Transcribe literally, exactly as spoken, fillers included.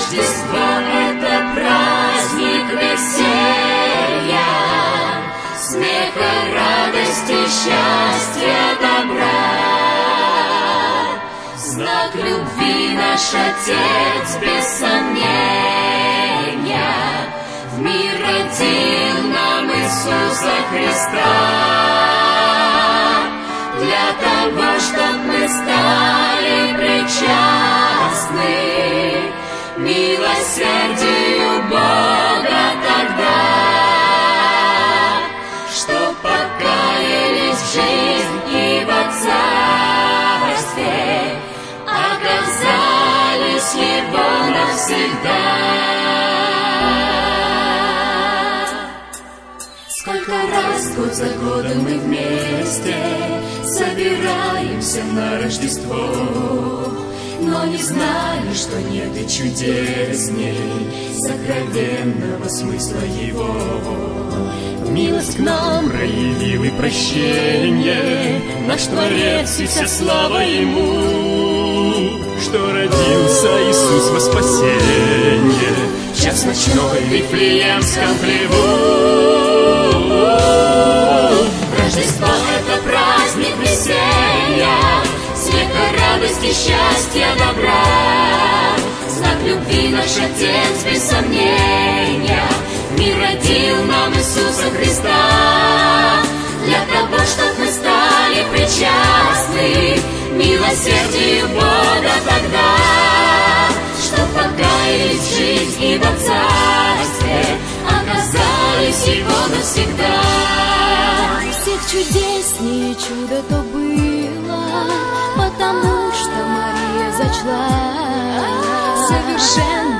Рождество — это праздник веселья, смеха, радости, счастья, добра. Знак любви наш Отец, без сомнения, в мир родил нам Иисуса Христа. Для того, чтоб мы стали причастны милосердию Бога тогда, что покаялись в жизнь и во царстве, оказались Его навсегда. Сколько раз год за годом мы вместе собираемся на Рождество, но не знали, что нет и чудесней сокровенного смысла его. Милость к нам проявил и прощение наш Творец, и вся слава Ему, что родился Иисус во спасение в час ночной в Вифлеемском хлеву. Рождество — это праздник веселья, смеха, радости, счастья, добра. Знак любви наш Отец, без сомнения, мир родил нам Иисуса Христа. Для того, чтоб мы стали причастны милосердию Бога тогда, чтоб покаялись в жизнь и во царстве, оказались Его навсегда. Всех чудеснее чудо то было, потому что Мария зачла совершенно